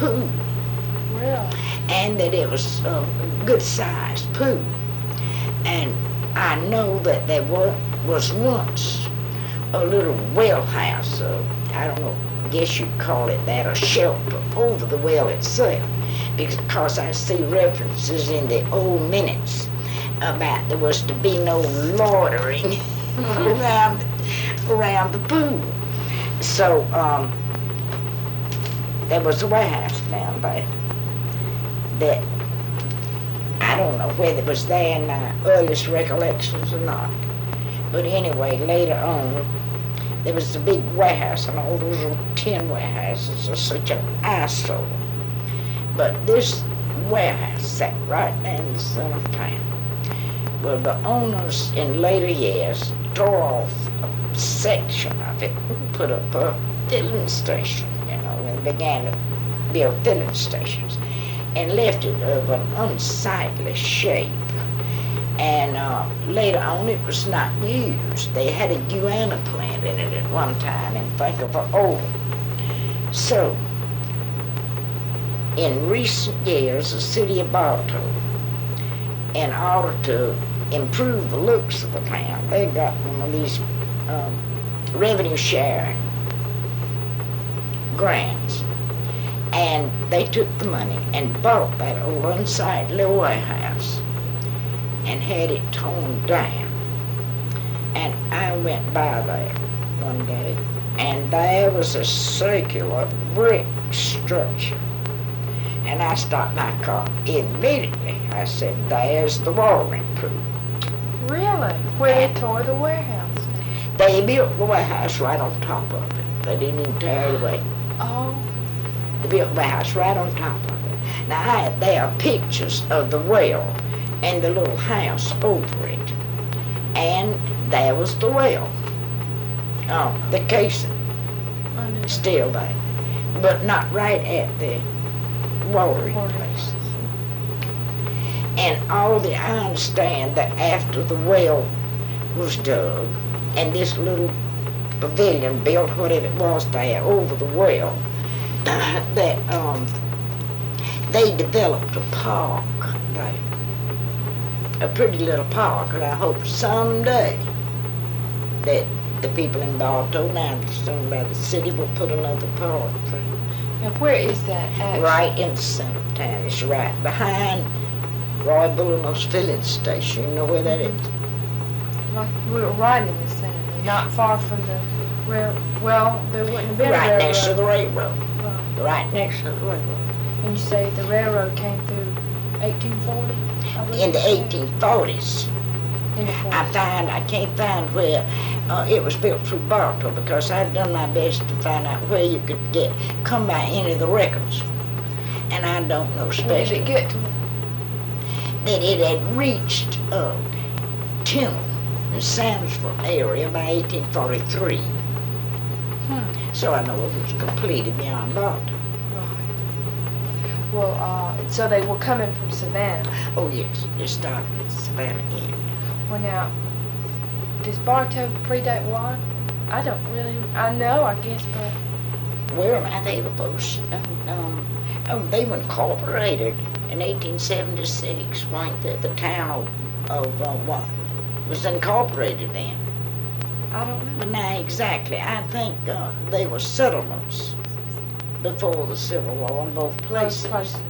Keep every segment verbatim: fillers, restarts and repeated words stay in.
pool. Really? And that it was a good-sized pool. And I know that there was, was once a little well house, uh, I don't know, I guess you'd call it that, a shelter over the well itself, because I see references in the old minutes about there was to be no loitering around, around the pool. So um, there was a warehouse down there that I don't know whether it was there in my earliest recollections or not. But anyway, later on, there was a big warehouse, and all those little tin warehouses are such an eyesore. But this warehouse sat right in the center of town. Well, the owners in later years tore off a section of it and put up a filling station, you know, and began to build filling stations, and left it of an unsightly shape. And uh, later on, it was not used. They had a guana plant in it at one time, and think of an oil. So, in recent years, the city of Bartow, in order to improve the looks of the town, they got one of these um, revenue sharing grants. And they took the money and bought that old unsightly warehouse and had it torn down. And I went by there one day, and there was a circular brick structure. And I stopped my car immediately. I said, there's the watering pool. Really? Where they tore the warehouse? They built the warehouse right on top of it. They didn't even tear it away. Oh. They built the house right on top of it. Now, I, there are pictures of the well and the little house over it. And there was the well. Oh, the casing still there, but not right at the watering place. And all the, I understand that after the well was dug and this little pavilion built, whatever it was there, over the well, that um, they developed a park there, a pretty little park, and I hope someday that the people in Bartow, now that's owned by the city, will put another park there. Now, where is that actually? Right in the center of town. It's right behind Roy Bullino's filling station. You know where that is? Like, we were right in the center, not far from the rail. Well, there wouldn't have been Right a railroad. next to the railroad. Right. Right next to the railroad. And you say the railroad came through eighteen forty? I believe In the you said? eighteen forties. In the I forties. find, I can't find where uh, it was built through Bartow, because I've done my best to find out where you could get, come by any of the records. And I don't know When did especially it get to? that it had reached uh, Tinnell in Sandersville area by eighteen forty-three. Hmm. So I know it was completed beyond Bartow. Right. Well, uh, so they were coming from Savannah. Oh yes, it started at Savannah End. Well, now, does Bartow predate Waterford? I don't really, I know, I guess, but Well, now they were both, um, um, oh, they were incorporated in eighteen seventy-six, weren't they? The town of, of uh, what, was incorporated then. I don't know. But now exactly, I think uh, they were settlements before the Civil War in both places. Those places.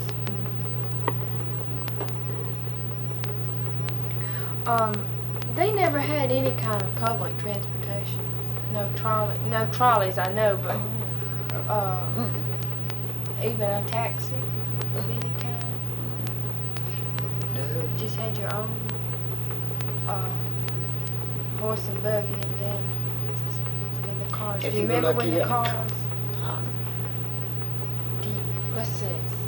Um, they never had any kind of public transportation. No trolley, no trolleys, I know, but uh, Mm. even a taxi of any kind. No. You just had your own uh, horse and buggy, and then then the cars. If Do you you were remember when lucky, the yeah. cars? Uh, Do you, let's see.